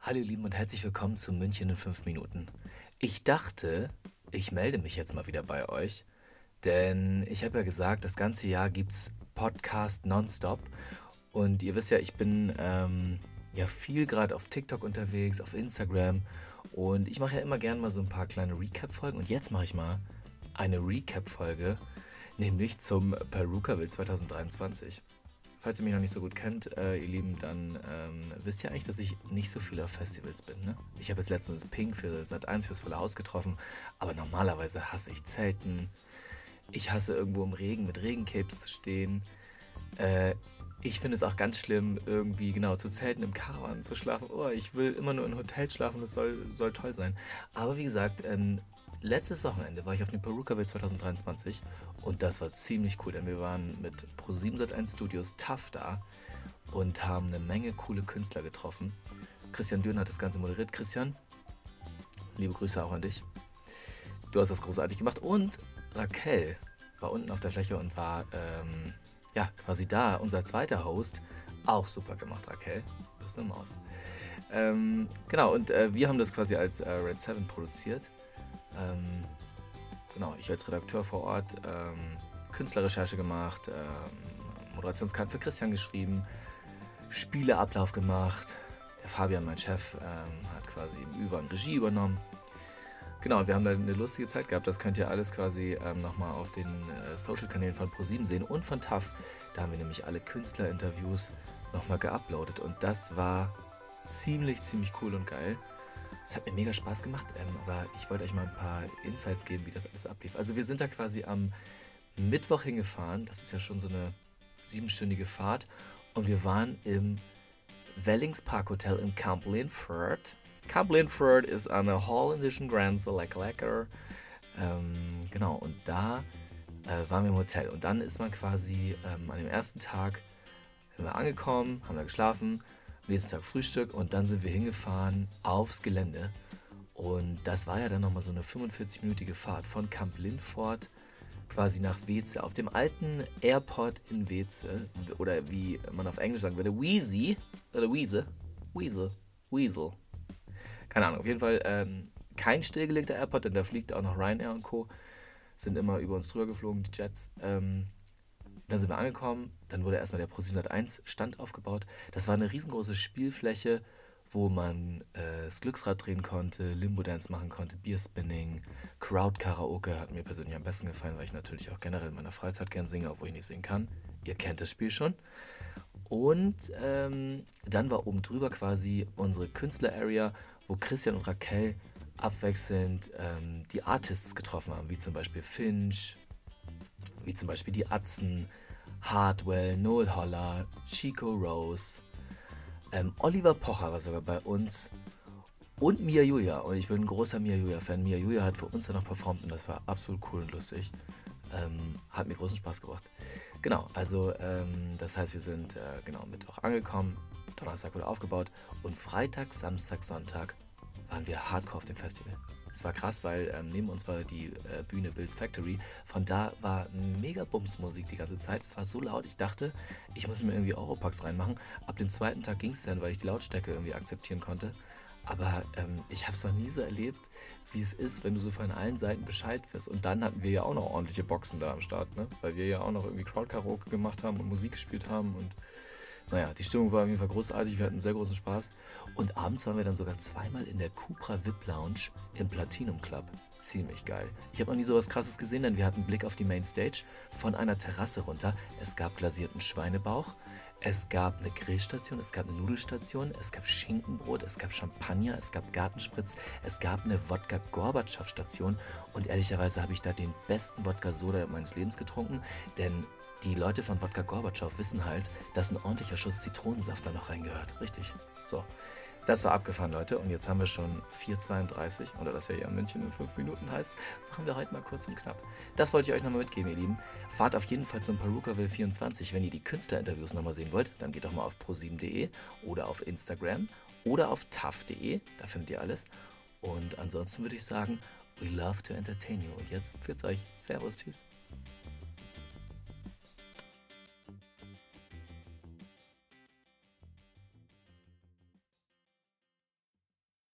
Hallo ihr Lieben und herzlich willkommen zu München in 5 Minuten. Ich dachte, ich melde mich jetzt mal wieder bei euch, denn ich habe ja gesagt, das ganze Jahr gibt's Podcast nonstop und ihr wisst ja, ich bin ja viel gerade auf TikTok unterwegs, auf Instagram und ich mache ja immer gerne mal so ein paar kleine Recap-Folgen und jetzt mache ich mal eine Recap-Folge, nämlich zum Perukaville 2023. Falls ihr mich noch nicht so gut kennt, ihr Lieben, dann wisst ihr eigentlich, dass ich nicht so viel auf Festivals bin. Ne? Ich habe jetzt letztens Pink für Sat.1 fürs Volle Haus getroffen, aber normalerweise hasse ich Zelten. Ich hasse irgendwo im Regen mit Regencapes zu stehen. Äh, Ich finde es auch ganz schlimm, irgendwie genau zu zelten, im Caravan zu schlafen. Oh, ich will immer nur in Hotels schlafen, das soll toll sein. Aber wie gesagt, letztes Wochenende war ich auf dem Perukaville 2023 und das war ziemlich cool, denn wir waren mit Pro7 Sat.1 Studios TAF da und haben eine Menge coole Künstler getroffen. Christian Dürr hat das Ganze moderiert. Christian, liebe Grüße auch an dich. Du hast das großartig gemacht und Raquel war unten auf der Fläche und war ja quasi da, unser zweiter Host. Auch super gemacht, Raquel. Bist du eine Maus. Genau, und wir haben das quasi als Red 7 produziert. Ähm, genau, ich als Redakteur vor Ort Künstlerrecherche gemacht, Moderationskarten für Christian geschrieben, Spieleablauf gemacht. Der Fabian, mein Chef, hat quasi im Über- Regie übernommen. Genau, und wir haben da eine lustige Zeit gehabt. Das könnt ihr alles quasi nochmal auf den Social-Kanälen von ProSieben sehen und von TAF. Da haben wir nämlich alle Künstlerinterviews nochmal geuploadet. Und das war ziemlich cool und geil. Es hat mir mega Spaß gemacht, aber ich wollte euch mal ein paar Insights geben, wie das alles ablief. Also wir sind da quasi am Mittwoch hingefahren. Das ist ja schon so eine 7-stündige Fahrt. Und wir waren im Wellings Park Hotel in Camp Linford. Camp Linford ist an der holländischen Grenze, lecker. Genau, und da waren wir im Hotel. Und dann ist man quasi an dem ersten Tag sind wir angekommen, haben da geschlafen, am nächsten Tag Frühstück und dann sind wir hingefahren aufs Gelände. Und das war ja dann nochmal so eine 45-minütige Fahrt von Camp Lindford quasi nach Weze. Auf dem alten Airport in Weze, oder wie man auf Englisch sagen würde, Wheezy, oder Weasel. Keine Ahnung, auf jeden Fall kein stillgelegter Airport, denn da fliegt auch noch Ryanair und Co. Sind immer über uns drüber geflogen, die Jets. Dann sind wir angekommen, dann wurde erstmal der Pro701 Stand aufgebaut. Das war eine riesengroße Spielfläche, wo man das Glücksrad drehen konnte, Limbo-Dance machen konnte, Bierspinning, Crowd-Karaoke hat mir persönlich am besten gefallen, weil ich natürlich auch generell in meiner Freizeit gern singe, obwohl ich nicht singen kann. Ihr kennt das Spiel schon. Und dann war oben drüber quasi unsere Künstler-Area, wo Christian und Raquel abwechselnd die Artists getroffen haben, wie zum Beispiel Finch, wie zum Beispiel die Atzen, Hardwell, Noel Holler, Chico Rose, Oliver Pocher war sogar bei uns und Mia Julia. Und ich bin ein großer Mia Julia-Fan. Mia Julia hat für uns dann noch performt und das war absolut cool und lustig. Hat mir großen Spaß gebracht. Genau, also das heißt, wir sind genau Mittwoch angekommen, Donnerstag wurde aufgebaut und Freitag, Samstag, Sonntag waren wir hardcore auf dem Festival. Es war krass, weil neben uns war die Bühne Bill's Factory. Von da war mega Bumsmusik die ganze Zeit. Es war so laut, ich dachte, ich muss mir irgendwie Europax reinmachen. Ab dem zweiten Tag ging es dann, weil ich die Lautstärke irgendwie akzeptieren konnte. Aber ich habe es noch nie so erlebt, wie es ist, wenn du so von allen Seiten Bescheid wirst. Und dann hatten wir ja auch noch ordentliche Boxen da am Start, ne? Weil wir ja auch noch irgendwie Crowd-Karaoke gemacht haben und Musik gespielt haben und naja, die Stimmung war auf jeden Fall großartig, wir hatten sehr großen Spaß. Und abends waren wir dann sogar zweimal in der Cupra VIP Lounge im Platinum Club. Ziemlich geil. Ich habe noch nie sowas krasses gesehen, denn wir hatten Blick auf die Mainstage von einer Terrasse runter. Es gab glasierten Schweinebauch, es gab eine Grillstation, es gab eine Nudelstation, es gab Schinkenbrot, es gab Champagner, es gab Gartenspritz, es gab eine Wodka-Gorbatschow-Station und ehrlicherweise habe ich da den besten Wodka-Soda meines Lebens getrunken, denn die Leute von Wodka Gorbatschow wissen halt, dass ein ordentlicher Schuss Zitronensaft da noch reingehört. Richtig. So, das war abgefahren, Leute. Und jetzt haben wir schon 4:32, oder das ja hier in München in 5 Minuten heißt, machen wir heute mal kurz und knapp. Das wollte ich euch nochmal mitgeben, ihr Lieben. Fahrt auf jeden Fall zum Perukaville 24. Wenn ihr die Künstlerinterviews nochmal sehen wollt, dann geht doch mal auf pro7.de oder auf Instagram oder auf taf.de. Da findet ihr alles. Und ansonsten würde ich sagen, we love to entertain you. Und jetzt pfiat euch. Servus, tschüss.